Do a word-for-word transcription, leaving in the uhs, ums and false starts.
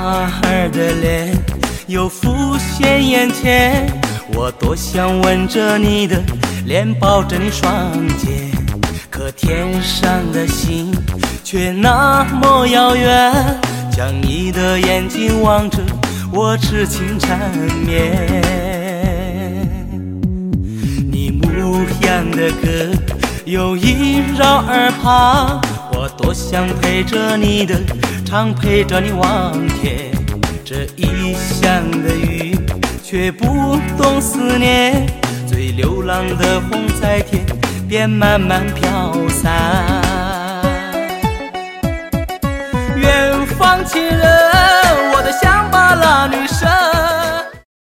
花儿的脸又浮现眼前，我多想吻着你的脸，抱着你双肩，可天上的星却那么遥远，将你的眼睛望着我痴情缠绵。你牧羊的歌又萦绕耳旁，我多想陪着你的唱，陪着你望天。这异乡的雨却不懂思念，最流浪的风在天边慢慢飘散。远方亲人